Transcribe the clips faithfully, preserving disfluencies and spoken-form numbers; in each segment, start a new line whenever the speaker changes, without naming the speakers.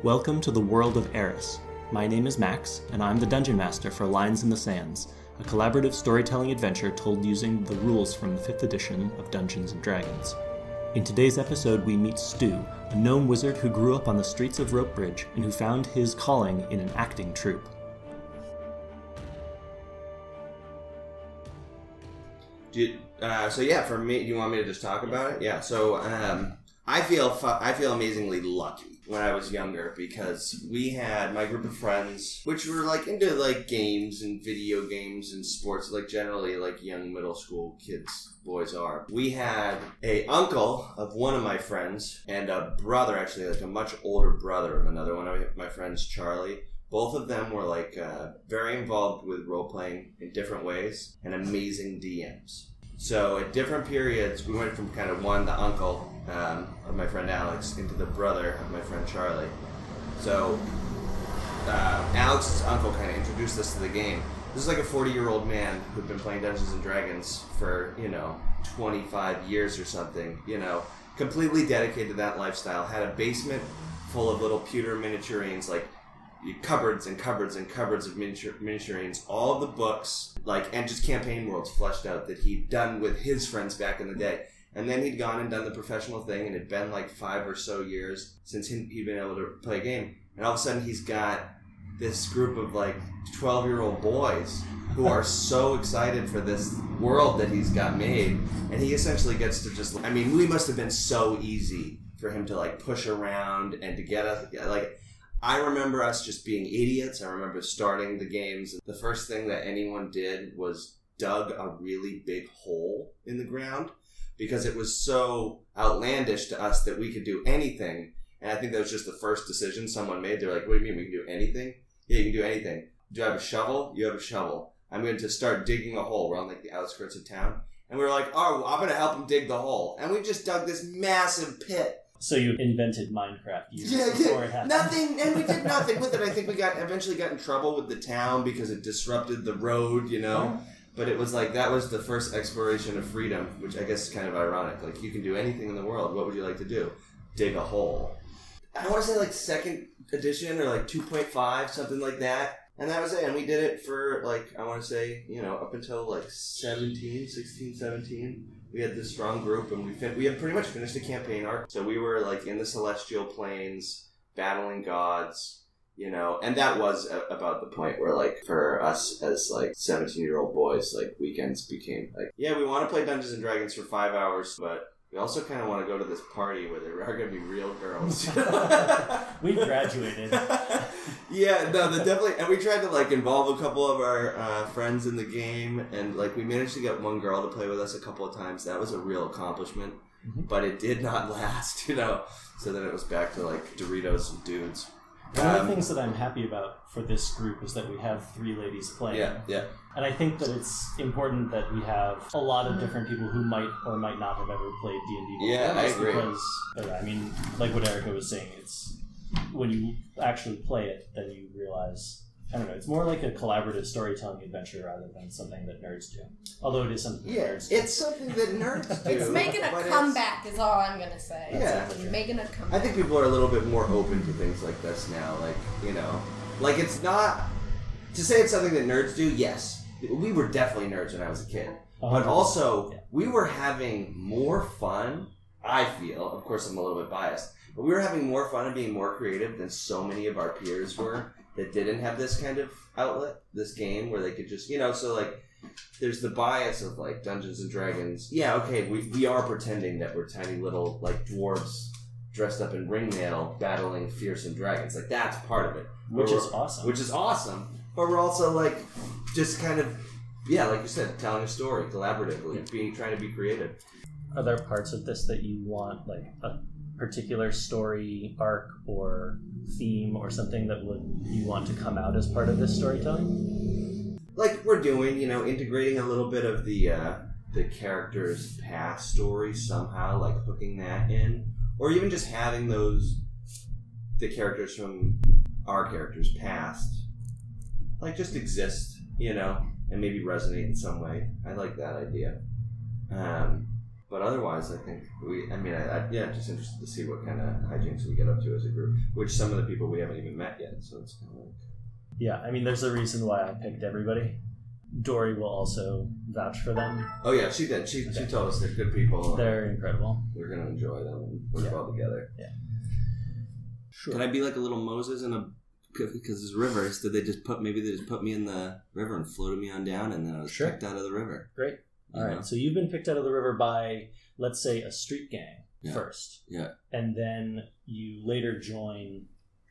Welcome to the world of Eris. My name is Max, and I'm the Dungeon Master for Lines in the Sands, a collaborative storytelling adventure told using the rules from the fifth edition of Dungeons and Dragons. In today's episode, we meet Stu, a gnome wizard who grew up on the streets of Ropebridge and who found his calling in an acting troupe.
Do you, uh, so yeah, for me, do you want me to just talk about it? Yeah. So um, I feel fu- I feel amazingly lucky when I was younger because we had my group of friends, which were like into like games and video games and sports, like generally like young middle school kids, boys are. We had a uncle of one of my friends and a brother, actually like a much older brother of another one of my friends, Charlie. Both of them were like uh, very involved with role-playing in different ways and amazing D Ms. So at different periods, we went from kind of one, the uncle um, of my friend Alex, into the brother of my friend Charlie. So uh, Alex's uncle kind of introduced us to the game. This is like a forty-year-old man who'd been playing Dungeons and Dragons for, you know, twenty-five years or something, you know, completely dedicated to that lifestyle. Had a basement full of little pewter miniaturines, like cupboards and cupboards and cupboards of miniature, miniaturines, all of the books, like, and just campaign worlds fleshed out that he'd done with his friends back in the day. And then he'd gone and done the professional thing, and it'd been like five or so years since he'd been able to play a game. And all of a sudden he's got this group of like twelve-year-old boys who are so excited for this world that he's got made. And he essentially gets to just, I mean, we must have been so easy for him to like push around and to get us, like, I remember us just being idiots. I remember starting the games. The first thing that anyone did was dug a really big hole in the ground because it was so outlandish to us that we could do anything. And I think that was just the first decision someone made. They're like, what do you mean we can do anything? Yeah, you can do anything. Do you have a shovel? You have a shovel. I'm going to start digging a hole. We're on like the outskirts of town. And we were like, oh, I'm going to help him dig the hole. And we just dug this massive pit.
So you invented Minecraft years
yeah,
before
yeah,
it happened.
Nothing, and we did nothing with it. I think we got eventually got in trouble with the town because it disrupted the road, you know. Oh. But it was like, that was the first exploration of freedom, which I guess is kind of ironic. Like, you can do anything in the world. What would you like to do? Dig a hole. I want to say like second edition or like two point five, something like that. And that was it. And we did it for like, I want to say, you know, up until like seventeen, sixteen, seventeen. We had this strong group, and we fin- we had pretty much finished the campaign arc. So we were like in the celestial planes, battling gods, you know. And that was a- about the point where, like, for us as like seventeen-year-old boys, like weekends became like, yeah, we want to play Dungeons and Dragons for five hours, but we also kind of want to go to this party where there are going to be real girls.
We graduated.
Yeah, no, the definitely, and we tried to like involve a couple of our uh, friends in the game, and like we managed to get one girl to play with us a couple of times. That was a real accomplishment, mm-hmm. But it did not last, you know. So then it was back to like Doritos and dudes.
One um, of the things that I'm happy about for this group is that we have three ladies playing.
Yeah, yeah.
And I think that it's important that we have a lot of different people who might or might not have ever played D and D before.
Yeah, I agree.
Because, I mean, like what Erica was saying, it's when you actually play it, then you realize, I don't know, it's more like a collaborative storytelling adventure rather than something that nerds do. Although it is something
yeah,
that nerds do.
It's something that nerds do.
It's making a comeback is all I'm going to say.
Yeah.
It's making a comeback.
I think people are a little bit more open to things like this now. Like, you know, like it's not, to say it's something that nerds do, yes. We were definitely nerds when I was a kid. But also, yeah. We were having more fun, I feel. Of course, I'm a little bit biased. But we were having more fun and being more creative than so many of our peers were that didn't have this kind of outlet, this game, where they could just, you know, so like, there's the bias of like Dungeons and Dragons. Yeah, okay, we, we are pretending that we're tiny little like dwarves dressed up in ringmail battling fearsome dragons. Like, that's part of it.
Which is awesome.
Which is awesome. But we're also like, just kind of, yeah, like you said, telling a story collaboratively, yeah. being trying to be creative.
Are there parts of this that you want, like a particular story arc or theme or something that would you want to come out as part of this storytelling?
Like we're doing, you know, integrating a little bit of the uh, the character's past story somehow, like hooking that in, or even just having those the characters from our character's past, like just exist, you know, and maybe resonate in some way. I like that idea. Um, But otherwise, I think we, I mean, I, I, yeah, just interested to see what kind of hijinks we get up to as a group, which some of the people we haven't even met yet, so it's kind of like...
Yeah, I mean, there's a reason why I picked everybody. Dory will also vouch for them.
Oh yeah, she did. She, okay. she told us they're good people.
They're incredible.
We're going to enjoy them and work
yeah.
well together.
Yeah.
Sure. Can I be like a little Moses in a... Because there's rivers, did they just put, maybe they just put me in the river and floated me on down and then I was sure. picked out of the river.
Great. All right, so you've been picked out of the river by, let's say, a street gang
yeah.
first.
Yeah.
And then you later join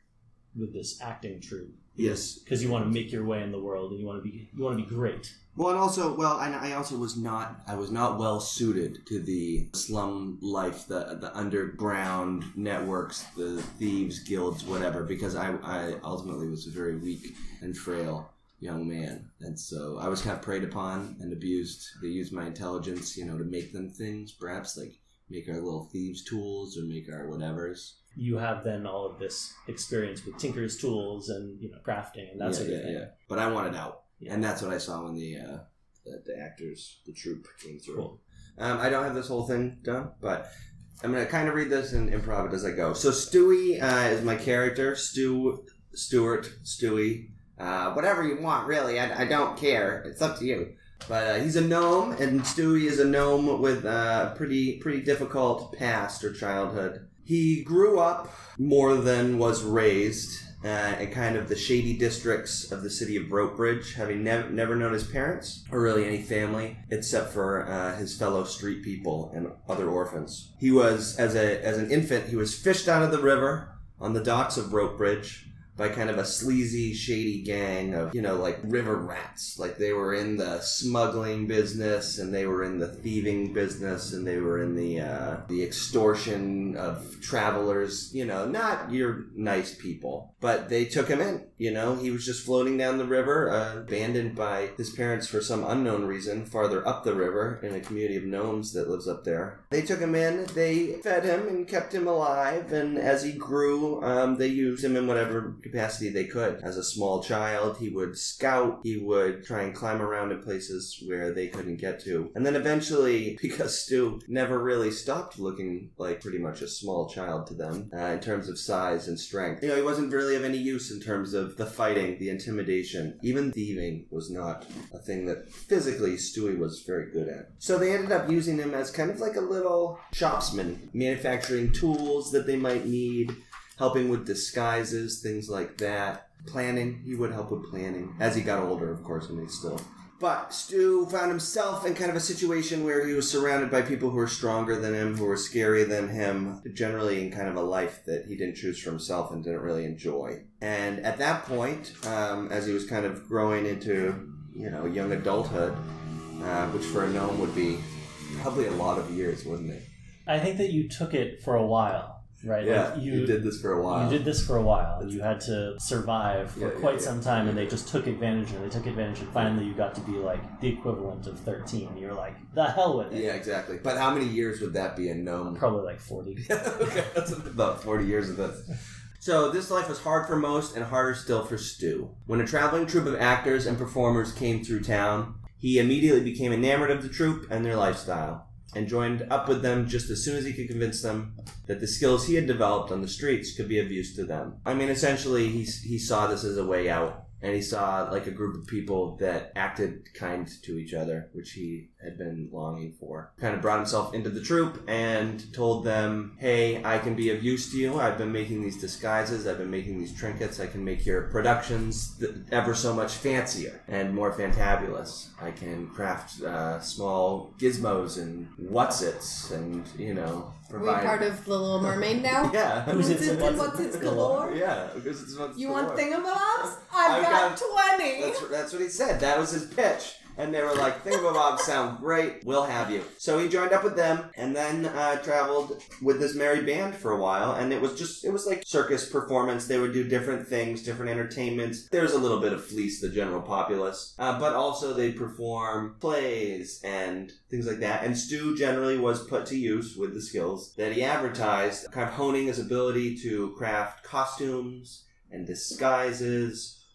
with this acting troupe.
Yes.
Because you want to make your way in the world and you want to be you want to be great.
Well, and also, well, I, I also was not, I was not well suited to the slum life, the the underground networks, the thieves, guilds, whatever, because I, I ultimately was a very weak and frail young man, and so I was kind of preyed upon and abused. They used my intelligence, you know, to make them things, perhaps like make our little thieves' tools or make our whatevers.
You have then all of this experience with tinker's tools and, you know, crafting and that
yeah,
sort of
yeah,
thing.
Yeah. But I wanted out,
yeah.
and that's what I saw when the uh, the, the actors, the troupe came through.
Cool.
Um, I don't have this whole thing done, but I'm going to kind of read this and improv it as I go. So Stewie uh, is my character. Stu, Stuart, Stewie. Uh, whatever you want, really. I, I don't care. It's up to you. But uh, he's a gnome, and Stewie is a gnome with a pretty pretty difficult past or childhood. He grew up more than was raised uh, in kind of the shady districts of the city of Ropebridge, having nev- never known his parents or really any family except for uh, his fellow street people and other orphans. He was, as a as an infant, he was fished out of the river on the docks of Ropebridge by kind of a sleazy, shady gang of, you know, like river rats. Like they were in the smuggling business and they were in the thieving business and they were in the uh, the extortion of travelers. You know, not your nice people. But they took him in, you know. He was just floating down the river, uh, abandoned by his parents for some unknown reason, farther up the river in a community of gnomes that lives up there. They took him in, they fed him and kept him alive, and as he grew, um, they used him in whatever capacity they could. As a small child, he would scout, he would try and climb around in places where they couldn't get to. And then eventually, because Stu never really stopped looking like pretty much a small child to them, uh, in terms of size and strength, you know, he wasn't really of any use in terms of the fighting, the intimidation. Even thieving was not a thing that physically Stewie was very good at. So they ended up using him as kind of like a little shopsman, manufacturing tools that they might need, helping with disguises, things like that. Planning. He would help with planning. As he got older, of course, and he still... But Stu found himself in kind of a situation where he was surrounded by people who were stronger than him, who were scarier than him, generally in kind of a life that he didn't choose for himself and didn't really enjoy. And at that point, um, as he was kind of growing into, you know, young adulthood, uh, which for a gnome would be probably a lot of years, wouldn't it?
I think that you took it for a while. Right,
yeah,
like
you, you did this for a while.
You did this for a while, and you had to survive for
yeah,
quite
yeah, yeah.
some time, and they just took advantage, and they took advantage, and finally you got to be like the equivalent of thirteen. You're like, the hell with it.
Yeah, exactly. But how many years would that be in gnome?
Probably like forty.
Okay, that's about forty years of this. So this life was hard for most, and harder still for Stu. When a traveling troupe of actors and performers came through town, he immediately became enamored of the troupe and their lifestyle, and joined up with them just as soon as he could convince them that the skills he had developed on the streets could be of use to them. I mean, essentially, he he saw this as a way out, and he saw like a group of people that acted kind to each other, which he had been longing for. Kind of brought himself into the troupe and told them, hey, I can be of use to you. I've been making these disguises. I've been making these trinkets. I can make your productions th- ever so much fancier and more fantabulous. I can craft uh, small gizmos and whatsits and, you know, provide...
Are we part of The Little Mermaid now?
Yeah.
Who's it's and what's, what's it's galore?
Yeah. Who's it's what's
you
galore.
want thingamabobs? I've, I've got, got twenty.
That's, that's what he said. That was his pitch. And they were like, thingamabobs sound great. We'll have you. So he joined up with them and then uh, traveled with this merry band for a while. And it was just, it was like circus performance. They would do different things, different entertainments. There was a little bit of fleece the general populace. Uh, but also they'd perform plays and things like that. And Stu generally was put to use with the skills that he advertised, kind of honing his ability to craft costumes and disguises,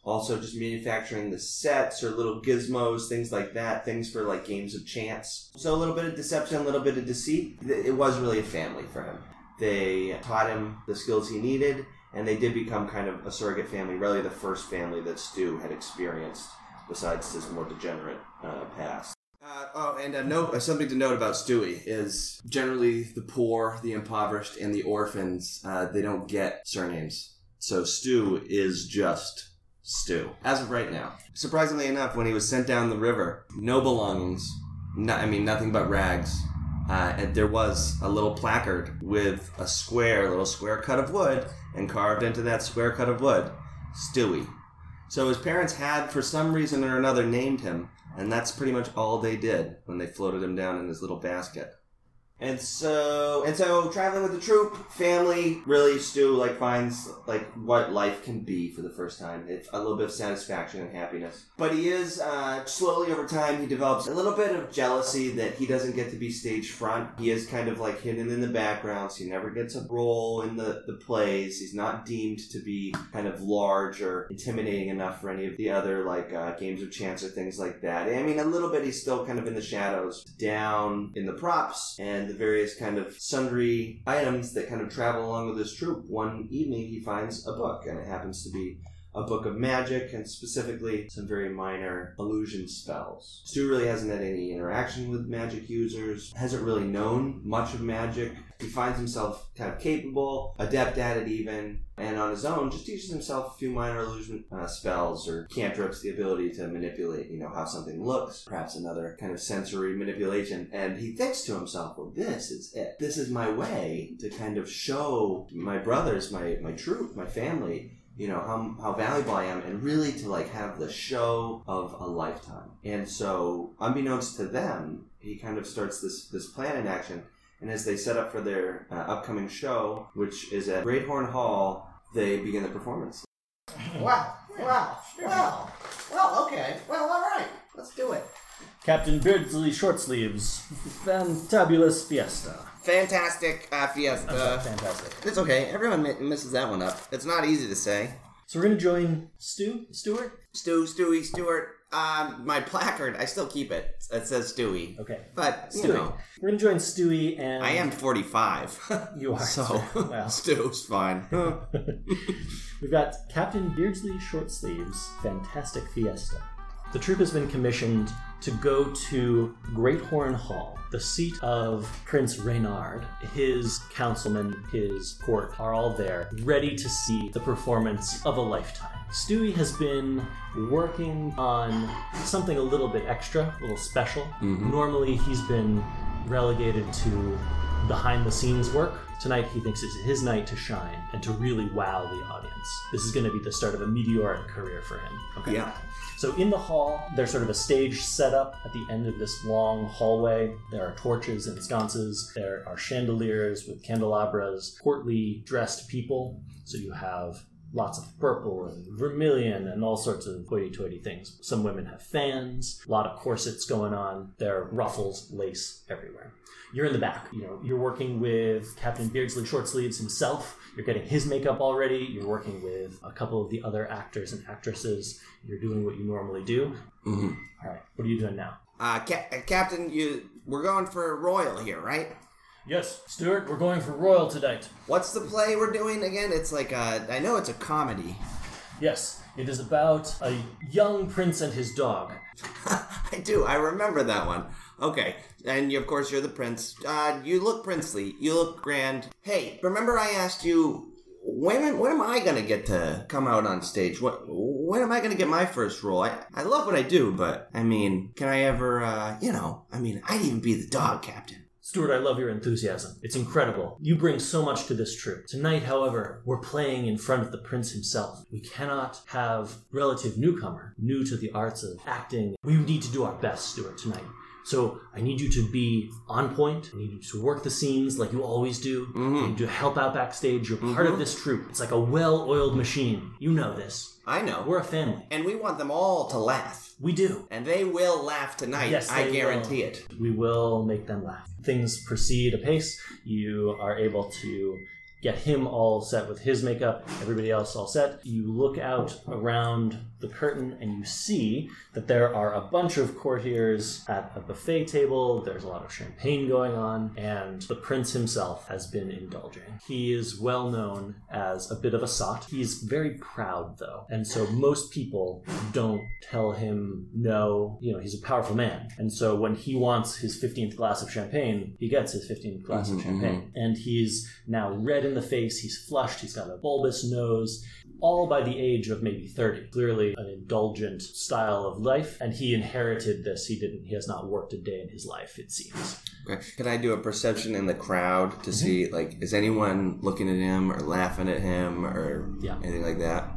Also just manufacturing the sets or little gizmos, things like that, things for like games of chance. So a little bit of deception, a little bit of deceit. It was really a family for him. They taught him the skills he needed, and they did become kind of a surrogate family, really the first family that Stu had experienced, besides his more degenerate uh, past. Uh, oh, and a note, uh, something to note about Stewie is generally the poor, the impoverished, and the orphans, uh, they don't get surnames. So Stu is just Stu, as of right now. Surprisingly enough, when he was sent down the river, no belongings, no, I mean nothing but rags, uh, and there was a little placard with a square, a little square cut of wood, and carved into that square cut of wood, Stewie. So his parents had, for some reason or another, named him, and that's pretty much all they did when they floated him down in his little basket. And so, and so, traveling with the troop, family, really, Stu, like, finds, like, what life can be for the first time. It's a little bit of satisfaction and happiness. But he is, uh, slowly over time, he develops a little bit of jealousy that he doesn't get to be stage front. He is kind of, like, hidden in the background, so he never gets a role in the, the plays. He's not deemed to be kind of large or intimidating enough for any of the other, like, uh, games of chance or things like that. I mean, a little bit, he's still kind of in the shadows, down in the props, and the various kind of sundry items that kind of travel along with his troop. One evening he finds a book, and it happens to be a book of magic, and specifically some very minor illusion spells. Stu really hasn't had any interaction with magic users, hasn't really known much of magic. He finds himself kind of capable, adept at it even, and on his own just teaches himself a few minor illusion uh, spells or cantrips, the ability to manipulate, you know, how something looks, perhaps another kind of sensory manipulation. And he thinks to himself, well, this is it. This is my way to kind of show my brothers, my, my troop, my family, you know, how how valuable I am, and really to, like, have the show of a lifetime. And so, unbeknownst to them, he kind of starts this, this plan in action. And as they set up for their uh, upcoming show, which is at Great Horn Hall, they begin the performance.
Wow, wow, well, well, okay, well, all right, let's do it.
Captain Beardsley Shortsleeves, Fantabulous Fiesta.
Fantastic uh, Fiesta.
I'm sorry, fantastic.
It's okay. Everyone mi- misses that one up. It's not easy to say.
So we're going to join Stu, Stuart?
Stu, Stewie, Stuart. Um, my placard, I still keep it. It says Stewie.
Okay.
But, you
Stewie.
know.
We're going to join Stewie and...
I am forty-five.
You are.
So,
well.
Stu's fine.
We've got Captain Beardsley Shortsleeves' Fantastic Fiesta. The troop has been commissioned to go to Great Horn Hall, the seat of Prince Reynard. His councilmen, his court, are all there, ready to see the performance of a lifetime. Stewie has been working on something a little bit extra, a little special. Mm-hmm. Normally, he's been relegated to behind-the-scenes work. Tonight, he thinks it's his night to shine and to really wow the audience. This is going to be the start of a meteoric career for him. Okay.
Yeah.
So in the hall, there's sort of a stage set up at the end of this long hallway. There are torches and sconces. There are chandeliers with candelabras, courtly dressed people. So you have lots of purple and vermilion and all sorts of hoity-toity things. Some women have fans, a lot of corsets going on. There are ruffles, lace everywhere. You're in the back. You know, you're working with Captain Beardsley Shortsleeves himself. You're getting his makeup already. You're working with a couple of the other actors and actresses. You're doing what you normally do.
Mm-hmm.
All right, what are you doing now?
Uh, Ca- Captain, you we're going for Royal here, right?
Yes, Stuart, we're going for Royal tonight.
What's the play we're doing again? It's like a, I know it's a comedy.
Yes, it is about a young prince and his dog.
I do. I remember that one. Okay. And you, of course, you're the prince. Uh, you look princely. You look grand. Hey, remember I asked you, when, when am I going to get to come out on stage? What, when am I going to get my first role? I, I love what I do, but, I mean, can I ever, uh, you know, I mean, I'd even be the dog captain.
Stuart, I love your enthusiasm. It's incredible. You bring so much to this troupe. Tonight, however, we're playing in front of the prince himself. We cannot have relative newcomer, new to the arts of acting. We need to do our best, Stuart, tonight. So I need you to be on point. I need you to work the scenes like you always do.
Mm-hmm.
I need you to help out backstage. You're part
mm-hmm.
of this troupe. It's like a well-oiled machine. You know this.
I know.
We're a family.
And we want them all to laugh.
We do.
And they will laugh tonight.
Yes,
I
they
guarantee
will.
it.
We will make them laugh. Things proceed apace. You are able to get him all set with his makeup, everybody else all set. You look out around the curtain and you see that there are a bunch of courtiers at a buffet table. There's a lot of champagne going on, and the prince himself has been indulging. He is well known as a bit of a sot. He's very proud, though, and so most people don't tell him no. You know, he's a powerful man, and so when he wants his fifteenth glass of champagne, he gets his fifteenth glass mm-hmm, of champagne. Mm-hmm. And he's now red in the face, he's flushed, he's got a bulbous nose, all by the age of maybe thirty. Clearly an indulgent style of life, and he inherited this. He didn't. He has not worked a day in his life, it seems.
Okay. Can I do a perception in the crowd to mm-hmm. see, like, is anyone looking at him or laughing at him or yeah. anything like that?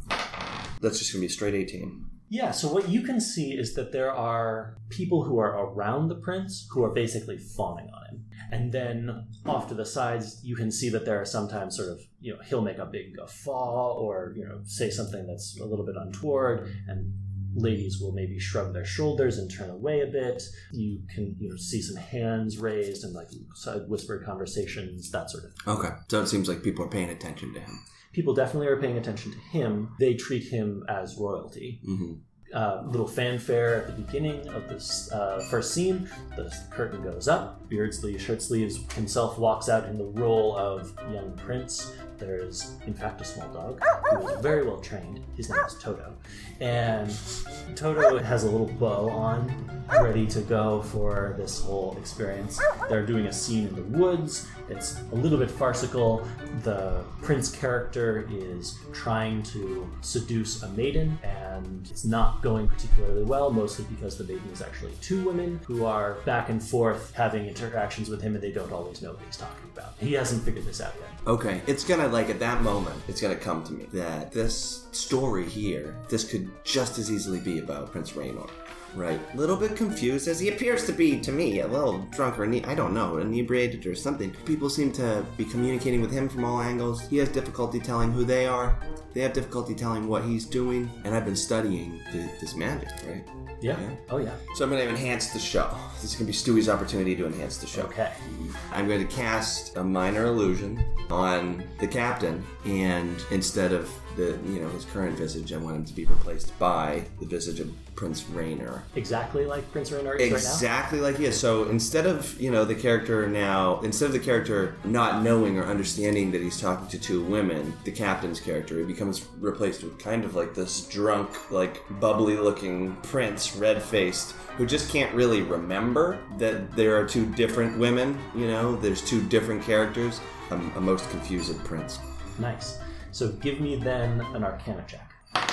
That's just going to be a straight eighteen.
Yeah, so what you can see is that there are people who are around the prince who are basically fawning on him. And then off to the sides, you can see that there are sometimes sort of, you know, he'll make a big guffaw or, you know, say something that's a little bit untoward, and ladies will maybe shrug their shoulders and turn away a bit. You can, you know, see some hands raised and like whispered conversations, that sort of thing.
Okay, so it seems like people are paying attention to him.
People definitely are paying attention to him. They treat him as royalty. Mm-hmm. Uh, little fanfare at the beginning of this uh, first scene. The curtain goes up. Beardsley, shirt sleeves, himself walks out in the role of young prince. There is, in fact, a small dog who is very well trained. His name is Toto. And Toto has a little bow on, ready to go for this whole experience. They're doing a scene in the woods. It's a little bit farcical. The prince character is trying to seduce a maiden, and it's not going particularly well, mostly because the maiden is actually two women who are back and forth having interactions with him, and they don't always know what he's talking about. He hasn't figured this out yet.
Okay, it's gonna, like, at that moment, it's gonna come to me that this story here, this could just as easily be about Prince Raynor. Right. A little bit confused, as he appears to be, to me, a little drunk or, I don't know, inebriated or something. People seem to be communicating with him from all angles. He has difficulty telling who they are. They have difficulty telling what he's doing. And I've been studying the, this magic, right?
Yeah. yeah. Oh, yeah.
So I'm going to enhance the show. This is going to be Stewie's opportunity to enhance the show.
Okay.
I'm going to cast a minor illusion on the captain, and instead of the, you know, his current visage, I want him to be replaced by the visage of Prince Raynor.
Exactly like Prince Raynor is
Exactly
right now?
like he is. So instead of, you know, the character now, instead of the character not knowing or understanding that he's talking to two women, the captain's character, he becomes replaced with kind of like this drunk, like bubbly looking prince, red-faced, who just can't really remember that there are two different women, you know, there's two different characters. I'm a most confused prince.
Nice. So give me then an Arcana check.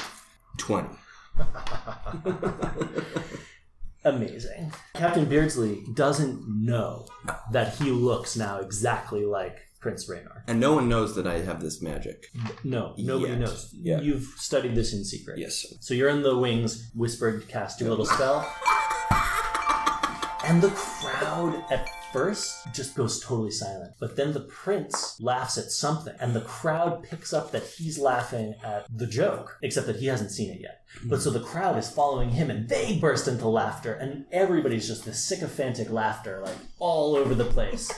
twenty.
Amazing. Captain Beardsley doesn't know that he looks now exactly like Prince Raynor.
And no one knows that I have this magic.
No, nobody
Yet.
knows.
Yeah.
You've studied this in secret.
Yes, sir.
So you're in the wings, whispered, cast your little spell. And the crowd at first just goes totally silent. But then the prince laughs at something, and the crowd picks up that he's laughing at the joke, except that he hasn't seen it yet. But so the crowd is following him, and they burst into laughter, and everybody's just this sycophantic laughter, like, all over the place.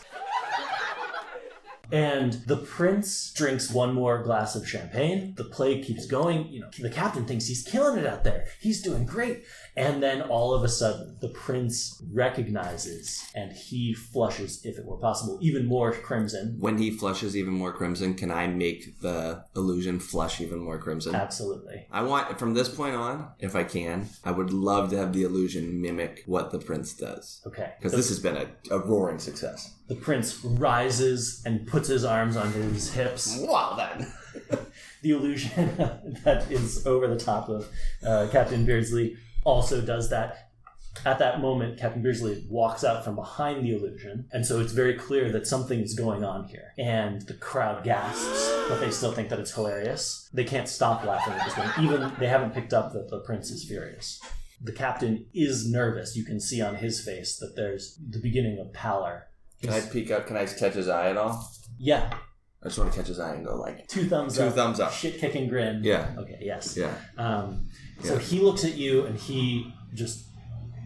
And the prince drinks one more glass of champagne. The play keeps going. You know, the captain thinks he's killing it out there. He's doing great. And then all of a sudden, the prince recognizes, and he flushes, if it were possible, even more crimson.
When he flushes even more crimson, can I make the illusion flush even more crimson?
Absolutely.
I want, from this point on, if I can, I would love to have the illusion mimic what the prince does.
Okay.
Because this has been a, a roaring success.
The prince rises and puts his arms on his hips.
Wow, then.
The illusion that is over the top of uh, Captain Beardsley also does that. At that moment, Captain Beardsley walks out from behind the illusion, and so it's very clear that something is going on here. And the crowd gasps, but they still think that it's hilarious. They can't stop laughing at this thing. Even they haven't picked up that the prince is furious. The captain is nervous. You can see on his face that there's the beginning of pallor.
Can I peek up? Can I catch his eye at all?
Yeah.
I just want to catch his eye and go like...
Two thumbs
two
up.
Two thumbs up.
Shit-kicking grin.
Yeah.
Okay, yes.
Yeah.
Um, so
yeah.
he looks at you and he just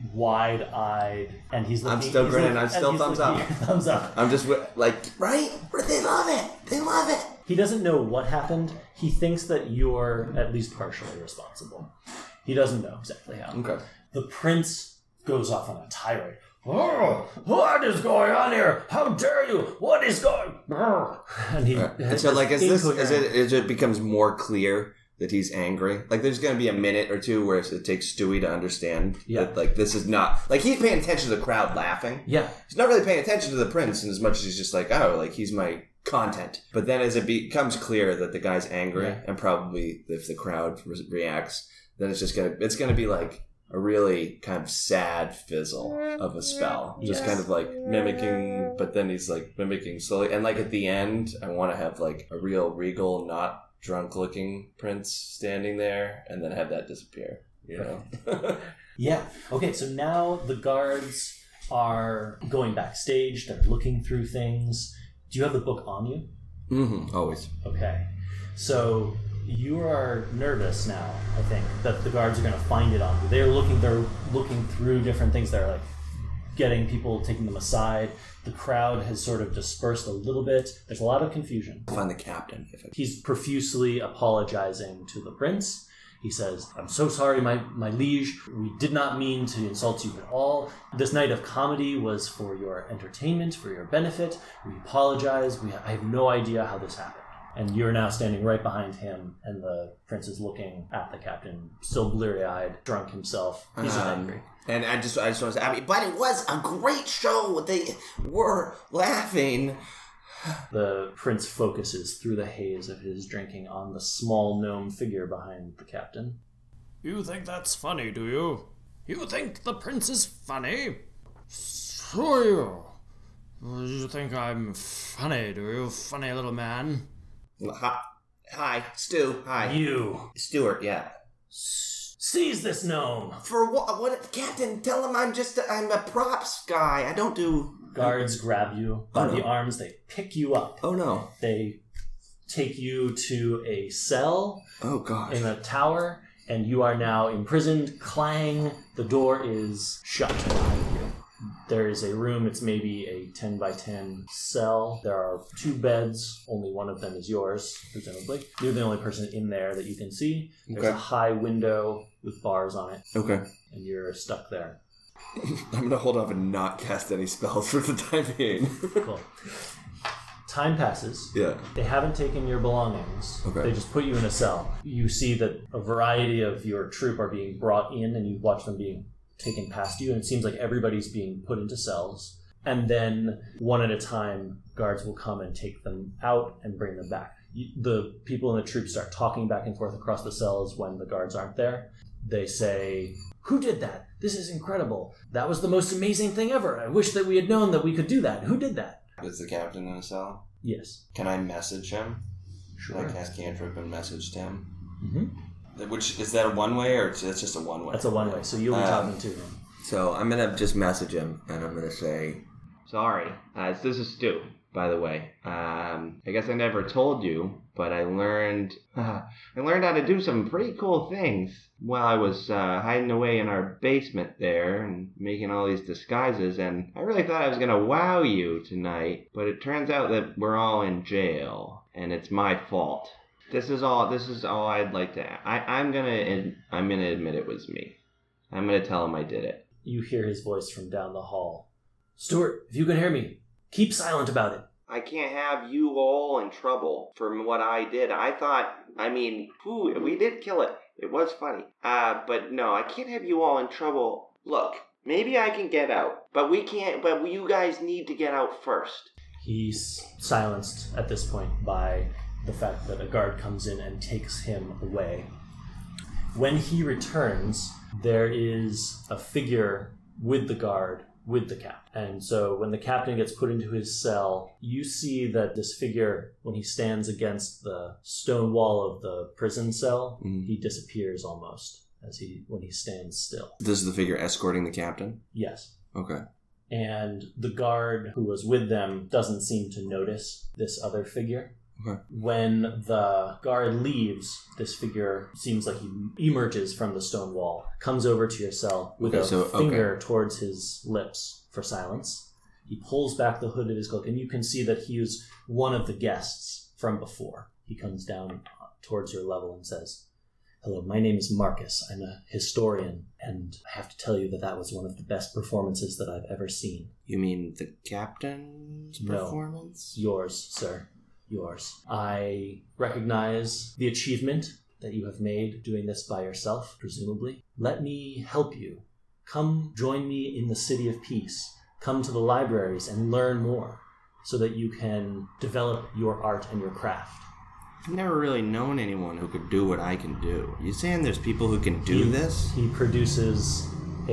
wide-eyed, and he's looking...
I'm still
he's
grinning.
looking-
I'm still
and he's
thumbs
looking-
up.
Thumbs up.
I'm just wi- like, right? They love it. They love it.
He doesn't know what happened. He thinks that you're at least partially responsible. He doesn't know exactly how.
Okay.
The prince goes off on a tirade. Oh, what is going on here? How dare you? What is going? And he.
Right. And so, like, is this is it? Is it becomes more clear that he's angry? Like, there's going to be a minute or two where it takes Stewie to understand
Yeah.
that, like, this is not like he's paying attention to the crowd laughing.
Yeah.
He's not really paying attention to the prince, in as much as he's just like, oh, like he's my content. But then, as it becomes clear that the guy's angry,
Yeah.
and probably if the crowd re- reacts, then it's just gonna it's gonna be like a really kind of sad fizzle of a spell. Just
Yes.
kind of like mimicking, but then he's like mimicking slowly. And like at the end, I want to have like a real regal, not drunk looking prince standing there and then have that disappear, you know?
Yeah. Okay, so now the guards are going backstage. They're looking through things. Do you have the book on you?
Mm-hmm, always.
Okay. So you are nervous now, I think, that the guards are going to find it on you. They're looking they're looking through different things. They're like getting people, taking them aside. The crowd has sort of dispersed a little bit. There's a lot of confusion.
Find the captain. If I...
He's profusely apologizing to the prince. He says, I'm so sorry, my, my liege. We did not mean to insult you at all. This night of comedy was for your entertainment, for your benefit. We apologize. We I have no idea how this happened. And you're now standing right behind him, and the prince is looking at the captain, still bleary-eyed, drunk himself. He's
Um,
angry.
And I just, I just want to say, I mean, but it was a great show. They were laughing.
The prince focuses through the haze of his drinking on the small gnome figure behind the captain.
You think that's funny, do you? You think the prince is funny? So you. You think I'm funny, do you, funny little man?
Hi, hi, Stu. Hi,
You!
Stuart. Yeah.
Seize this gnome!
For what? What, Captain? Tell him I'm just a, I'm a props guy. I don't do.
Guards grab you by
Oh, no.
the arms, they pick you up.
Oh no.
They take you to a cell
Oh gosh.
in a tower, and you are now imprisoned. Clang! The door is shut behind you. There is a room, it's maybe a ten by ten cell. There are two beds, only one of them is yours, presumably. You're the only person in there that you can see. There's
Okay.
a high window with bars on it,
Okay.
and you're stuck there.
I'm gonna hold off and not cast any spells for the time being.
Cool. Time passes.
Yeah.
They haven't taken your belongings.
Okay.
They just put you in a cell. You see that a variety of your troop are being brought in, and you watch them being taken past you, and it seems like everybody's being put into cells. And then, one at a time, guards will come and take them out and bring them back. You, the people in the troop start talking back and forth across the cells when the guards aren't there. They say, "Who did that? This is incredible. That was the most amazing thing ever. I wish that we had known that we could do that. Who did that?"
Is the captain in a cell?
Yes.
Can I message him?
Sure.
Can I cast cantrip and message him?
Mm-hmm.
Which is that a one way or it's just a one way?
That's a one way, so you'll be
Um,
talking to him.
So I'm gonna just message him, and I'm gonna say, "Sorry, uh, this is Stu, by the way. Um, I guess I never told you, but I learned uh, I learned how to do some pretty cool things while I was uh, hiding away in our basement there and making all these disguises. And I really thought I was gonna wow you tonight, but it turns out that we're all in jail, and it's my fault. This is all. This is all I'd like to. I, I'm gonna. I'm gonna admit it was me. I'm gonna tell him I did it."
You hear his voice from down the hall. "Stuart, if you can hear me, keep silent about it."
I can't have you all in trouble for what I did. I thought, I mean, whew, we did kill it. It was funny. Uh, but no, I can't have you all in trouble. Look, maybe I can get out, but we can't, but you guys need to get out first.
He's silenced at this point by the fact that a guard comes in and takes him away. When he returns, there is a figure with the guard, with the cap. And so when the captain gets put into his cell, you see that this figure, when he stands against the stone wall of the prison cell,
Mhm.
he disappears almost as he when he stands still.
This is the figure escorting the captain?
Yes.
Okay.
And the guard who was with them doesn't seem to notice this other figure. Okay.
When the guard leaves, this figure seems like he emerges from the stone wall, comes over to your cell with
Okay,
a
so-
finger
okay.
towards his lips for silence. He pulls back the hood of his cloak, and you can see that he is one of the guests from before. He comes down towards your level and says, "Hello, my name is Marcus. I'm a historian, and I have to tell you that that was one of the best performances that I've ever seen."
You mean the captain's
No.
performance?
Yours, sir. Yours. I recognize the achievement that you have made doing this by yourself, presumably. Let me help you. Come join me in the City of Peace. Come to the libraries and learn more so that you can develop your art and your craft.
I've never really known anyone who could do what I can do. You saying there's people who can do
He-
this?
He produces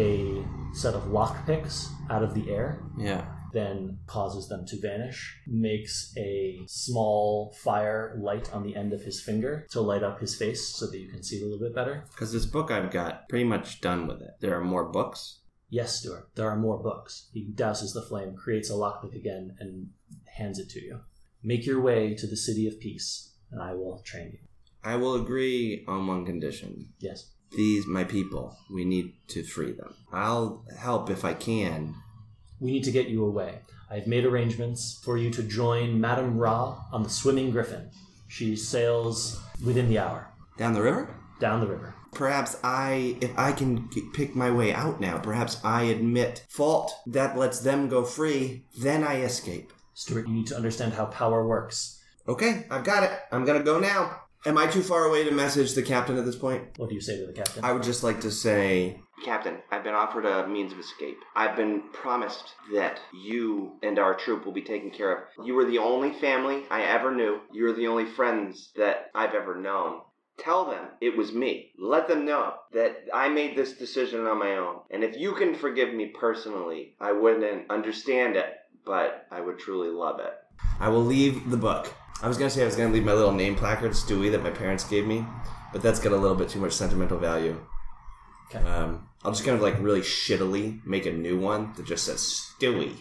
a set of lockpicks out of the air,
Yeah.
then causes them to vanish, makes a small fire light on the end of his finger to light up his face so that you can see a little bit better.
Because this book I've got, pretty much done with it. There are more books?
Yes, Stuart, there are more books. He douses the flame, creates a lockpick again, and hands it to you. Make your way to the City of Peace, and I will train you.
I will agree on one condition.
Yes.
These, my people, we need to free them. I'll help if I can.
We need to get you away. I've made arrangements for you to join Madame Ra on the Swimming Griffin. She sails within the hour,
Down the river?
down the river.
Perhaps I, if I can g- pick my way out now, perhaps I admit fault that lets them go free, then I escape.
Stuart, you need to understand how power works.
Okay, I've got it. I'm gonna go now. Am I too far away to message the captain at this point?
What do you say to the captain?
I would just like to say, Captain, I've been offered a means of escape. I've been promised that you and our troop will be taken care of. You were the only family I ever knew. You were the only friends that I've ever known. Tell them it was me. Let them know that I made this decision on my own. And if you can forgive me personally, I wouldn't understand it, but I would truly love it. I will leave the book. I was going to say I was going to leave my little name placard, Stewie, that my parents gave me, but that's got a little bit too much sentimental value.
Okay.
Um, I'll just kind of like really shittily make a new one that just says Stewie.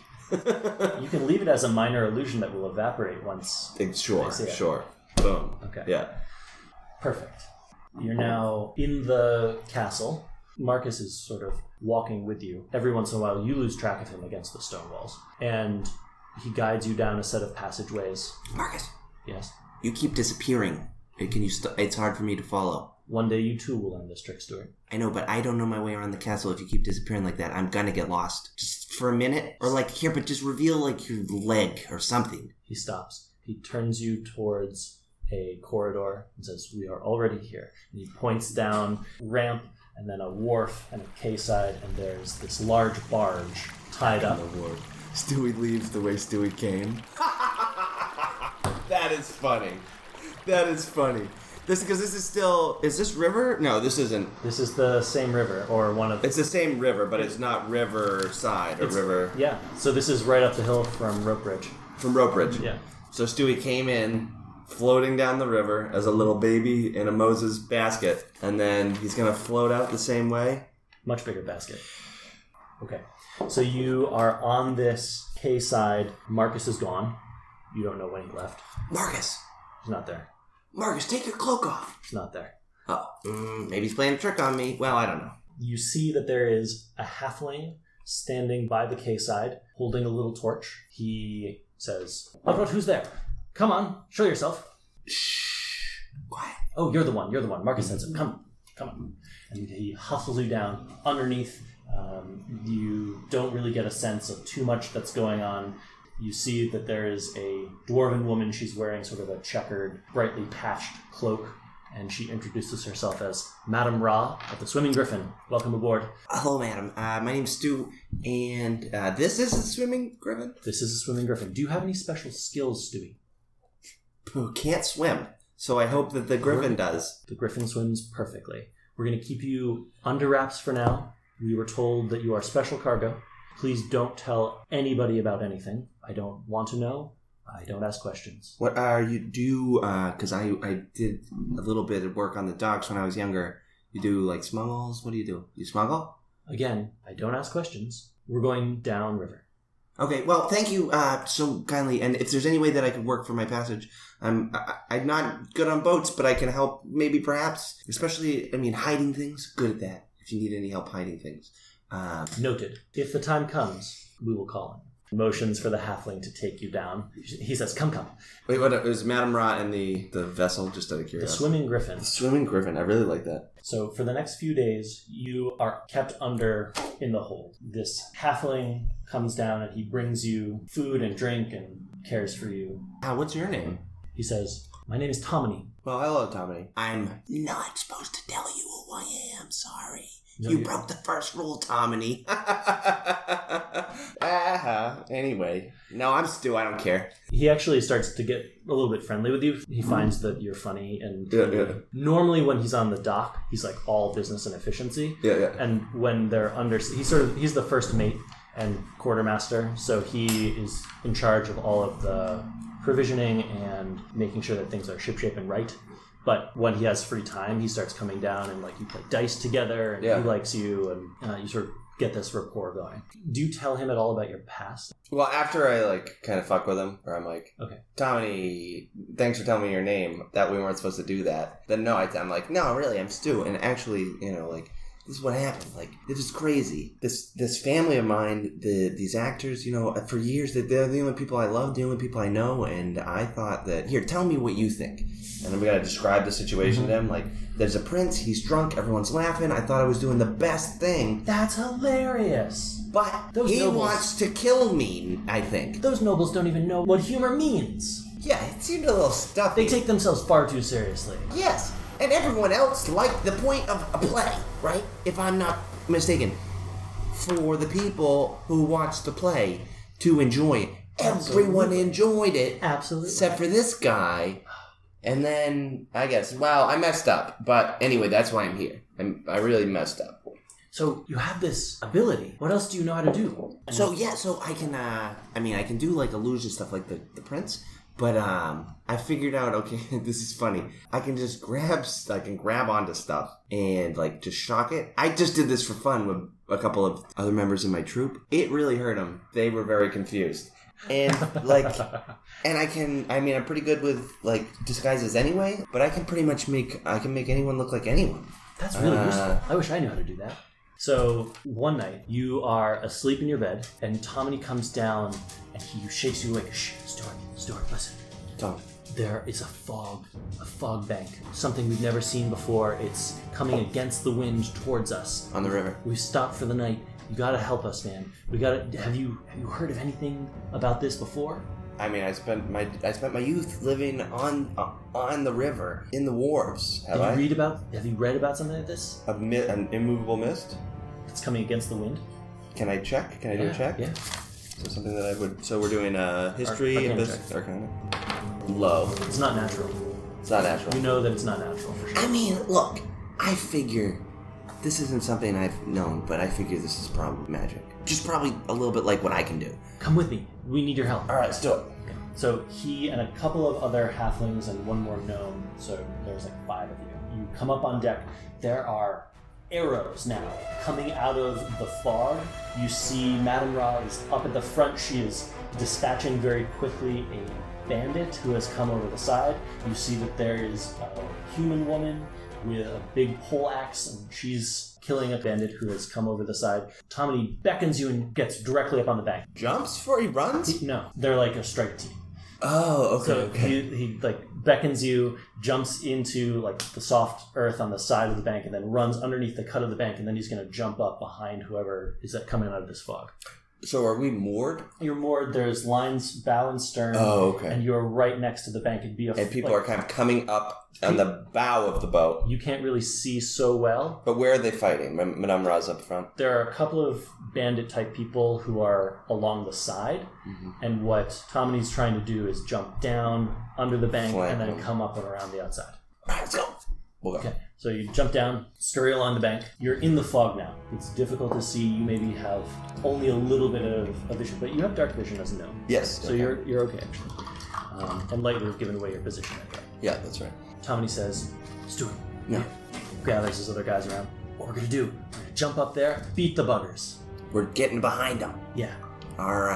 You can leave it as a minor illusion that will evaporate once.
Sure,
I see it.
sure. Boom.
Okay.
Yeah.
Perfect. You're now in the castle. Marcus is sort of walking with you. Every once in a while, you lose track of him against the stone walls. And he guides you down a set of passageways.
Marcus,
Yes.
you keep disappearing. Can you? St- it's hard for me to follow.
One day you too will learn this trick, Stuart.
I know, but I don't know my way around the castle. If you keep disappearing like that, I'm gonna get lost. Just for a minute, or like here, but just reveal like your leg or something.
He stops. He turns you towards a corridor and says, "We are already here." And he points down ramp and then a wharf and a quayside, and there's this large barge tied up.
Stewie leaves the way Stewie came. That is funny. That is funny. This because this is still is this river? No, this isn't.
This is the same river, or one of
It's the same river, but it's not riverside or
It's-
river
Yeah. So this is right up the hill from Rope Bridge.
from Rope Bridge.
Yeah.
So Stewie came in floating down the river as a little baby in a Moses basket, and then he's gonna float out the same way.
Much bigger basket. Okay. So you are on this quayside. Marcus is gone. You don't know when he left.
Marcus,
He's not there.
Marcus, take your cloak off.
He's not there.
Oh, mm, maybe he's playing a trick on me. Well, I don't know.
You see that there is a halfling standing by the quayside, holding a little torch. He says, "Look, who's there? Come on, show yourself."
Shh, quiet.
Oh, you're the one. You're the one. Marcus says, "Come, come on." And he hustles you down underneath. Um, you don't really get a sense of too much that's going on. You see that there is a dwarven woman. She's wearing sort of a checkered, brightly patched cloak, and she introduces herself as Madame Ra of the Swimming Griffin. Welcome aboard.
Hello, madam. Uh, my name's Stu, and uh, this is the Swimming Griffin.
This is a Swimming Griffin. Do you have any special skills, Stewie?
Who can't swim, so I hope that the Griffin does.
The Griffin swims perfectly. We're going to keep you under wraps for now. We were told that you are special cargo. Please don't tell anybody about anything. I don't want to know. I don't ask questions.
What are you do? Because I I did a little bit of work on the docks when I was younger. You do like smuggles. What do you do? You smuggle?
Again, I don't ask questions. We're going downriver.
Okay, well, thank you uh, so kindly. And if there's any way that I could work for my passage, I'm I, I'm not good on boats, but I can help. Maybe, perhaps, especially, I mean, hiding things. Good at that. If you need any help hiding things. Uh,
Noted. If the time comes, we will call him. Motions for the halfling to take you down. He says, come, come.
wait, what is Madame Ra and the the vessel? Just out of
The
curiosity.
swimming griffin.
The swimming griffin. I really like that.
So for the next few days, you are kept under in the hold. This halfling comes down and he brings you food and drink and cares for you.
Ah, what's your name?
He says, my name is Tomini.
Well, hello, Tommy. I'm not supposed to tell you who I am. Sorry.
No,
you
you-
broke the first rule, Tommy. uh-huh. Anyway. No, I'm Stu. I don't care.
He actually starts to get a little bit friendly with you. He finds that you're funny, and
Yeah, yeah.
normally when he's on the dock, he's like all business and efficiency.
Yeah, yeah.
And when they're under, he's sort of he's the first mate and quartermaster, so he is in charge of all of the provisioning and making sure that things are shipshape and right. But when he has free time, he starts coming down and like you play dice together, and
Yeah.
he likes you, and uh, you sort of get this rapport going. Do you tell him at all about your past?
Well, after I, like, kind of fuck with him, where I'm like,
Okay.
Tommy, thanks for telling me your name, that we weren't supposed to do that. Then, no, I, I'm like, no, really, I'm Stu. And actually, you know, like, this is what happened. Like, this is crazy. This this family of mine, the these actors, you know, for years, that they're the only people I love, the only people I know, and I thought that, here, tell me what you think. And then we gotta describe the situation to them. Like, there's a prince, he's drunk, everyone's laughing, I thought I was doing the best thing.
That's hilarious.
But
Those
he
nobles-
wants to kill me, I think.
Those nobles don't even know what humor means.
Yeah, it seemed a little stuffy.
They take themselves far too seriously.
Yes, and everyone else liked the point of a play, right? If I'm not mistaken. For the people who watched the play to enjoy it. Everyone
Absolutely.
enjoyed it.
Absolutely.
Except for this guy. And then, I guess, well, I messed up. But anyway, that's why I'm here. I'm, I really messed up.
So you have this ability. What else do you know how to do?
So, yeah, so I can, uh, I mean, I can do, like, illusion stuff like the, the prince. But, um, I figured out, okay, this is funny. I can just grab, I can grab onto stuff and, like, just shock it. I just did this for fun with a couple of other members of my troupe. It really hurt them. They were very confused. And, like, and I can, I mean, I'm pretty good with, like, disguises anyway, but I can pretty much make, I can make anyone look like anyone.
That's really
Uh,
useful. I wish I knew how to do that. So one night, you are asleep in your bed, and Tomini comes down, and he shakes you awake. Shh, Stuart, Stuart, listen.
Tom.
There is a fog, a fog bank, something we've never seen before. It's coming against the wind towards us.
On the river.
We've stopped for the night. You gotta help us, man. We gotta. Have you have you heard of anything about this before?
I mean, I spent my I spent my youth living on uh, on the river in the wharves. Have
Did you
I?
read about? Have you read about something like this?
A mi- an immovable mist.
It's coming against the wind.
Can I check? Can I do a check?
Yeah.
So something that I would. So we're doing uh, history
Arcana
and this
check.
arcana. Low.
It's not natural.
It's not natural.
You know that it's not natural for sure.
I mean, look. I figure this isn't something I've known, but I figure this is probably magic. Just probably a little bit like what I can do.
Come with me. We need your help.
All right, let's do it.
So he and a couple of other halflings and one more gnome, so there's like five of you. You come up on deck. There are arrows now coming out of the fog. You see Madame Ra is up at the front. She is dispatching very quickly a bandit who has come over the side. You see that there is a human woman with a big pole axe, and she's killing a bandit who has come over the side. Tomini beckons you and gets directly up on the bank.
Jumps before he runs?
No, they're like a strike team.
Oh, okay,
So
okay.
he, he like beckons you, jumps into like the soft earth on the side of the bank, and then runs underneath the cut of the bank, and then he's going to jump up behind whoever is that coming out of this fog.
So are we moored?
You're moored. There's lines bow and stern.
Oh, okay.
And you're right next to the bank. It'd be a
And people
like,
are kind of coming up on the bow of the boat.
you can't really see so well.
But where are they fighting? Ma- Madame Ra's up front.
There are a couple of bandit type people who are along the side,
Mm-hmm.
and what Tomini's trying to do is jump down under the bank
Flank
and then
them.
come up and around the outside.
All right, let's go. We'll go.
Okay, so you jump down, scurry along the bank. You're in the fog now. It's difficult to see. You maybe have only a little bit of, of vision, but you have dark vision as a gnome.
Yes.
So
okay.
you're you're okay actually. Um, and lightly have given away your position at that.
Yeah, that's right.
Tomini says, Stuart,
Yeah.
gathers his other guys around. What we're gonna do? We're gonna jump up there, beat the buggers.
We're getting behind them.
Yeah.
All right.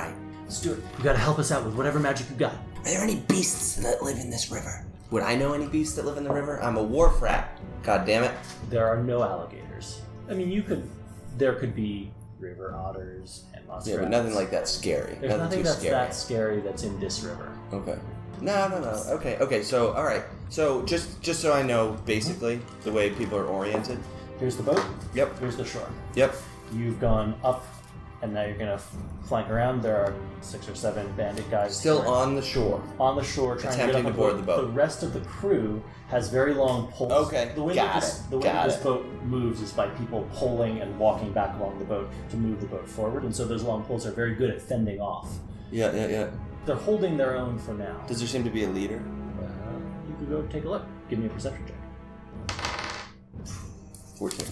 Stuart, you gotta help us out with whatever magic you got.
Are there any beasts that live in this river? Would I know any beasts that live in the river? I'm a wharf rat. God damn it.
There are no alligators. I mean, you could, there could be river otters and muskrats.
Yeah, but nothing like that scary.
There's nothing
too
that's
scary.
that scary that's in this river.
Okay. No, no, no. Okay, okay. So, all right. So, just just so I know, basically, the way people are oriented.
Here's the boat.
Yep.
Here's the shore.
Yep.
You've gone up, and now you're gonna f- flank around. There are six or seven bandit guys
Still
here
on the shore.
on the shore trying
Attempting
to
to
get up
board
on
the boat.
The rest of the crew has very long poles.
Okay,
The way
got
that this,
it,
the way
got
that this
it.
boat moves is by people pulling and walking back along the boat to move the boat forward, and so those long poles are very good at fending off.
Yeah, yeah, yeah.
They're holding their own for now.
Does there seem to be a leader?
Uh, you could go take a look. Give me a perception check.
fourteen.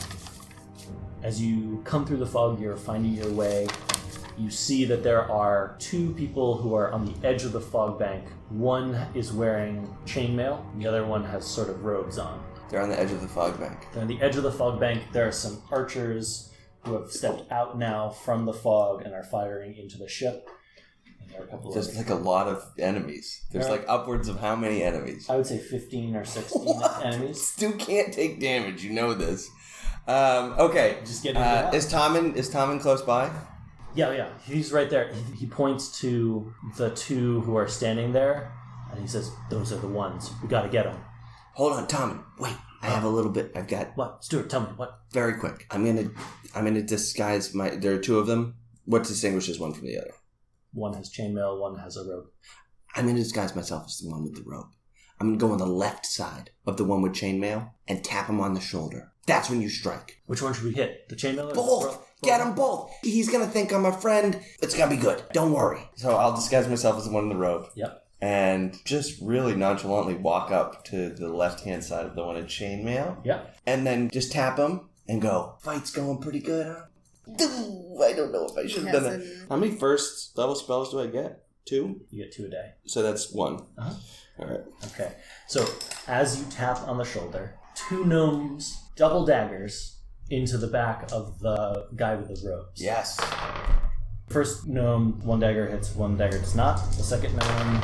As you come through the fog, you're finding your way. You see that there are two people who are on the edge of the fog bank. One is wearing chainmail, the other one has sort of robes on.
They're on the edge of the fog bank.
They're on the edge of the fog bank. There are some archers who have stepped out now from the fog and are firing into the ship. And there are a couple
There's
of,
like a lot of enemies. There's
Yeah.
like upwards of how many enemies?
I would say fifteen or sixteen
What?
enemies.
Stu can't take damage. You know this. Um, okay.
Just get into
Uh,
that.
is Tommen is Tommen close by?
Yeah, yeah, he's right there. He, he points to the two who are standing there, and he says, "Those are the ones. We got to get them."
Hold on, Tommen. Wait, I have a little bit. I've got
What, Stuart? Tell me what.
very quick. I'm gonna I'm gonna disguise my. There are two of them. What distinguishes one from the other?
One has chainmail, one has a rope.
I'm gonna disguise myself as the one with the rope. I'm gonna go on the left side of the one with chainmail and tap him on the shoulder. That's when you strike.
Which one should we hit? The chainmail or the
Both!
rope?
Get them both! He's gonna think I'm a friend. It's gonna be good. Don't worry. So I'll disguise myself as the one in the rope.
Yep.
And just really nonchalantly walk up to the left-hand side of the one in chainmail.
Yep.
And then just tap him and go, fight's going pretty good, huh? I don't know if I should have done that. How many first level spells do I get? Two?
You get two a day.
So that's one.
Uh-huh.
All right.
Okay. So as you tap on the shoulder, two gnomes, double daggers, into the back of the guy with the robes.
Yes.
First gnome, one dagger hits, one dagger does not. The second gnome,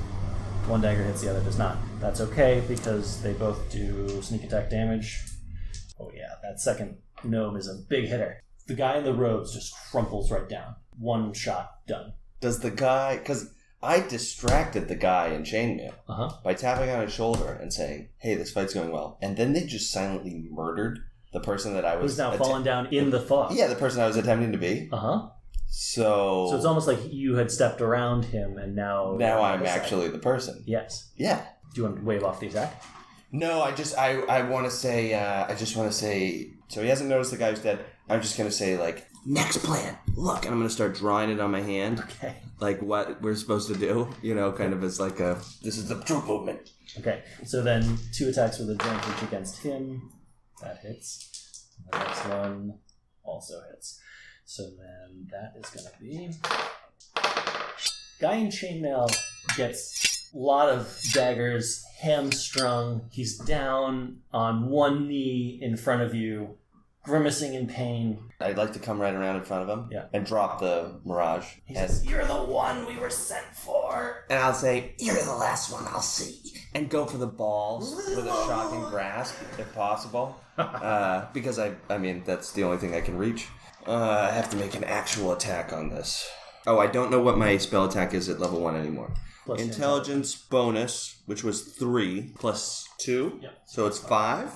one dagger hits, the other does not. That's okay because they both do sneak attack damage. Oh yeah, that second gnome is a big hitter. The guy in the robes just crumples right down. One shot, done.
Does the guy... Because I distracted the guy in chainmail
Uh-huh.
by tapping on his shoulder and saying, hey, this fight's going well. And then they just silently murdered the person that I was...
Who's now
atta-
fallen down in the fog.
Yeah, the person I was attempting to be.
Uh-huh.
So...
So it's almost like you had stepped around him and now...
Now
you're on
I'm
the side.
actually the person.
Yes.
Yeah.
Do you want to wave off the attack?
No, I just... I, I want to say... Uh, I just want to say... So he hasn't noticed the guy who's dead. I'm just going to say, like, next plan. Look. And I'm going to start drawing it on my hand.
Okay.
Like what we're supposed to do. You know, kind of as like a... This is the troop movement.
Okay, so then two attacks with advantage against him. That hits. The next one also hits. So then that is going to be... Guy in chainmail gets a lot of daggers, hamstrung. He's down on one knee in front of you, grimacing in pain.
I'd like to come right around in front of him.
Yeah.
And drop the Mirage.
He
And,
says, "You're the one we were sent for."
and I'll say, you're the last one I'll see. And go for the balls with a shocking grasp, if possible. Uh, because I, I mean, that's the only thing I can reach. Uh, I have to make an actual attack on this. Oh, I don't know what my spell attack is at level one anymore.
Plus
Intelligence bonus, which was three, plus two.
Yep.
So it's five.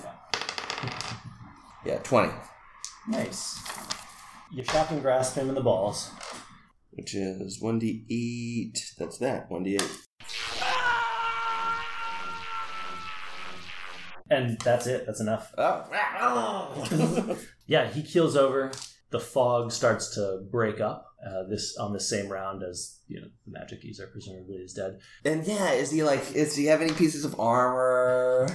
Yeah, twenty.
Nice. You shock and grasp him in the balls.
Which is one d eight. That's that, one d eight.
And that's it. That's enough.
Oh.
Yeah, he keels over. The fog starts to break up. Uh, this on the same round as you know the magic user presumably is dead.
And yeah, is he like? Is he have any pieces of armor?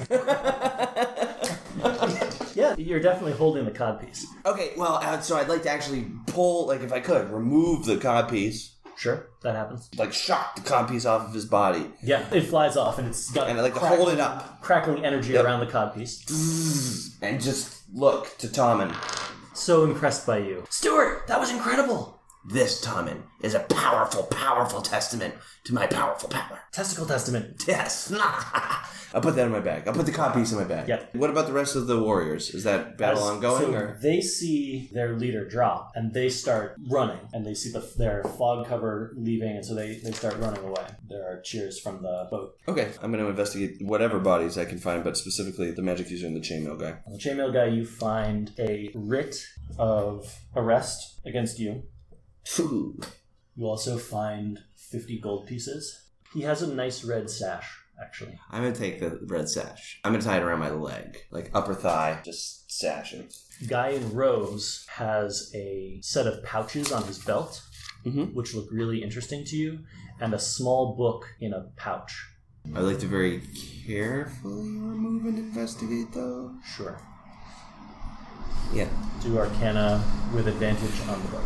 Yeah, you're definitely holding the codpiece.
Okay, well, uh, so I'd like to actually pull, like, if I could, remove the codpiece,
Sure, that happens.
like, shock the codpiece off of his body,
Yeah, it flies off and it's got
and I like to
crack-
hold it up
crackling energy
Yep.
around the codpiece.
and just look to Tommen.
So impressed by you, Stuart. That was incredible.
This, Tommen, is a powerful, powerful testament to my powerful power.
Testicle testament.
Yes. I'll put that in my bag. I'll put the codpiece in my bag.
Yep.
What about the rest of the warriors? Is that battle
As-
ongoing?
so
or?
They see their leader drop, and they start running, and they see the, their fog cover leaving, and so they, they start running away. There are cheers from the boat.
Okay, I'm going to investigate whatever bodies I can find, but specifically the magic user and the chainmail guy.
On the chainmail guy, you find a writ of arrest against you.
Ooh.
You also find fifty gold pieces. He has a nice red sash, actually.
I'm going to take the red sash. I'm going to tie it around my leg, like upper thigh, just sash it.
Guy in Rose has a set of pouches on his belt,
Mhm.
which look really interesting to you, and a small book in a pouch.
I like to very carefully remove and investigate, though.
Sure.
Yeah.
Do Arcana with advantage on the book.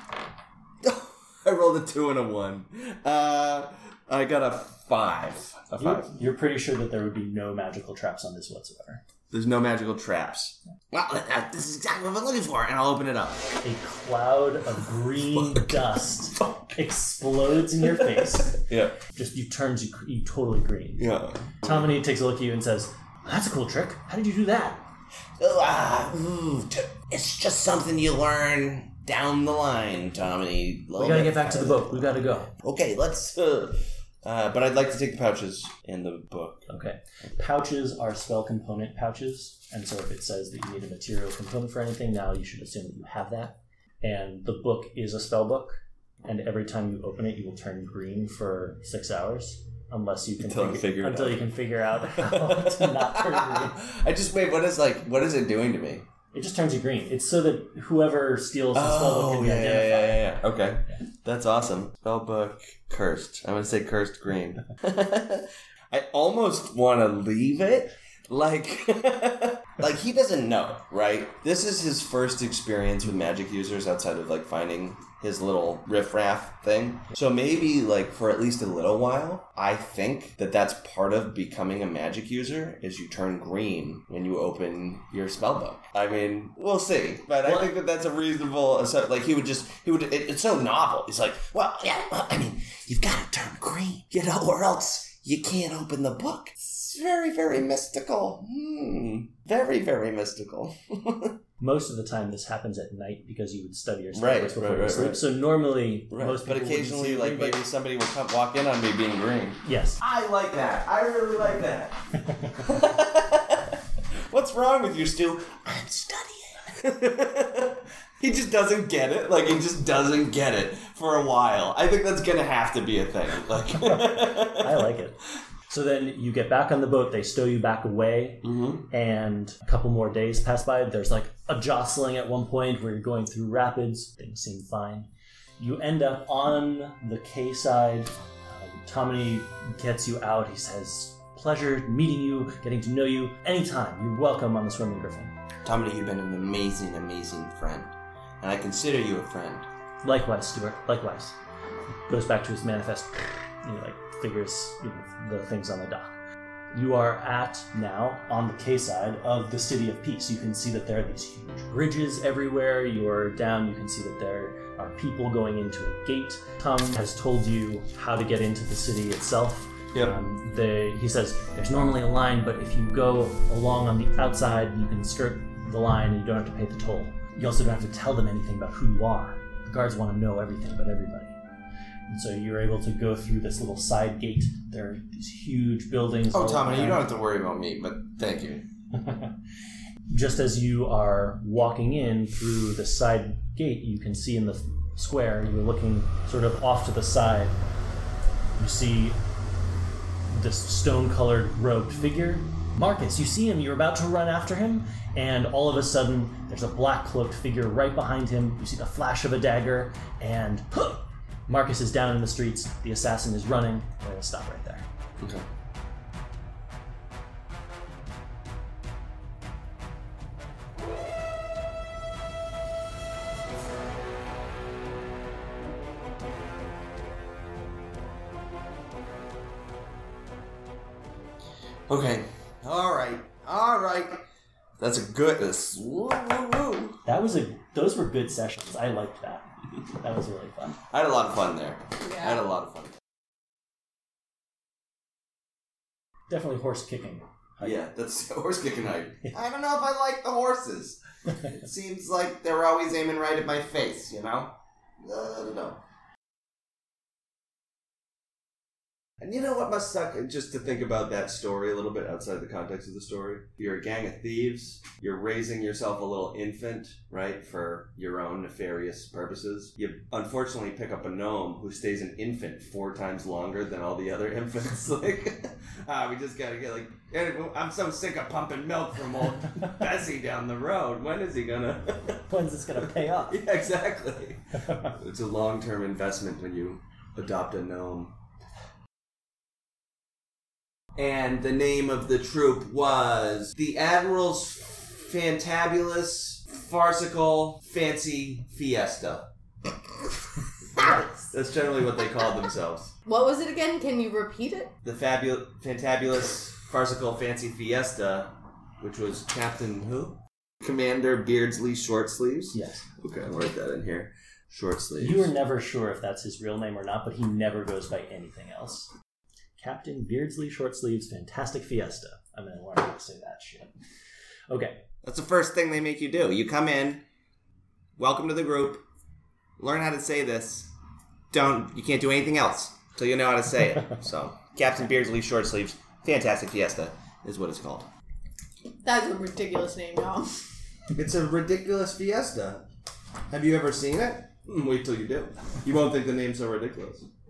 I rolled a two and a one. Uh, I got a five. A
You're,
five.
you're pretty sure that there would be no magical traps on this whatsoever.
There's no magical traps. Well, uh, this is exactly what I'm looking for, and I'll open it up.
A cloud of green dust explodes in your face.
Yeah.
Just you turns you, you totally green.
Yeah.
Tomini takes a look at you and says, "That's a cool trick. How did you do that?"
Uh, ooh, t- it's just something you learn down the line, Tommy.
We gotta get back to the boat. We gotta go.
Okay, let's... Uh, uh, but I'd like to take the pouches in the book.
Okay. Pouches are spell component pouches, and so if it says that you need a material component for anything, now you should assume that you have that. And the book is a spell book, and every time you open it, you will turn green for six hours, unless you can
Until I figure it
until
out.
you can figure out how to not turn green.
I just... Wait, what is, like... What is it doing to me?
It just turns you green. It's so that whoever steals the spell book
Oh,
can be
yeah, yeah,
identified.
yeah, yeah, yeah. Okay. That's awesome. Spellbook cursed. I'm going to say cursed green. I almost want to leave it. Like, like he doesn't know, right? This is his first experience with magic users outside of, like, finding his little riffraff thing. So maybe, like, for at least a little while, I think that that's part of becoming a magic user is you turn green when you open your spellbook. I mean, we'll see. But I
Well,
think that that's a reasonable, so, like, he would just, he would, it, it's so novel. He's like, well, yeah, well, I mean, you've got to turn green, you know, or else you can't open the book. It's very, very mystical. Hmm. Very, very mystical.
Most of the time, this happens at night because you would study your
Right,
spells before
right,
you
right,
sleep.
right.
So normally,
Right.
most
But
people wouldn't
occasionally,
see
like,
green, but-
maybe somebody will come walk in on me being green.
Yes.
I like that. I really like that. What's wrong with you, Stu? I'm studying. He just doesn't get it. Like, he just doesn't get it for a while. I think that's going to have to be a thing. Like,
I like it. So then you get back on the boat, they stow you back away,
Mhm.
and a couple more days pass by. There's like a jostling at one point where you're going through rapids. Things seem fine. You end up on the quayside. Um, Tomini gets you out. He says, "Pleasure meeting you, getting to know you. Anytime. You're welcome on the Swimming Griffin."
Tommy, you've been an amazing, amazing friend. And I consider you a friend.
Likewise, Stuart. Likewise. Goes back to his manifest. You know, like figures you know, the things on the dock. You are at now on the quayside of the City of Peace. You can see that there are these huge bridges everywhere. You're down. You can see that there are people going into a gate. Tom has told you how to get into the city itself.
Yep.
Um, they, he says there's normally a line, but if you go along on the outside, you can skirt the line and you don't have to pay the toll. You also don't have to tell them anything about who you are. The guards want to know everything about everybody. And so you're able to go through this little side gate. There are these huge buildings.
Oh,
all
Tommy, you
around.
don't have to worry about me, but thank you.
Just as you are walking in through the side gate, you can see in the square, you're looking sort of off to the side. You see this stone-colored robed figure. Marcus, you see him. You're about to run after him, and all of a sudden, there's a black-cloaked figure right behind him. You see the flash of a dagger, and huh, Marcus is down in the streets. The assassin is running. We're going to stop right there.
Okay. Okay. All right. All right. That's a good. That's, woo, woo, woo.
That was a. Those were good sessions. I liked that. That was really fun.
I had a lot of fun there.
Yeah.
I had a lot of fun.
Definitely horse kicking.
Yeah, that's horse kicking height. I don't know if I like the horses. It seems like they're always aiming right at my face, you know? Uh, I don't know. And you know what must suck? Just to think about that story a little bit outside the context of the story. You're a gang of thieves. You're raising yourself a little infant, right, for your own nefarious purposes. You unfortunately pick up a gnome who stays an infant four times longer than all the other infants. Like, ah, we just gotta get like, I'm so sick of pumping milk from old Bessie down the road. When is he gonna?
When's this gonna pay off?
Yeah, exactly. It's a long-term investment when you adopt a gnome. And the name of the troupe was the Admiral's Fantabulous Farcical Fancy Fiesta. That's generally what they called themselves.
What was it again? Can you repeat it?
The fabu- Fantabulous Farcical Fancy Fiesta, which was Captain who? Commander Beardsley Shortsleeves?
Yes.
Okay, I'll write that in here. Shortsleeves.
You were never sure if that's his real name or not, but he never goes by anything else. Captain Beardsley Shortsleeves Fantastic Fiesta. I'm going to learn how to say that shit. Okay.
That's the first thing they make you do. You come in, welcome to the group, learn how to say this. Don't, you can't do anything else until you know how to say it. So, Captain Beardsley Shortsleeves Fantastic Fiesta is what it's called.
That's a ridiculous name, y'all.
It's a ridiculous fiesta. Have you ever seen it? Wait till you do. You won't think the name's so ridiculous.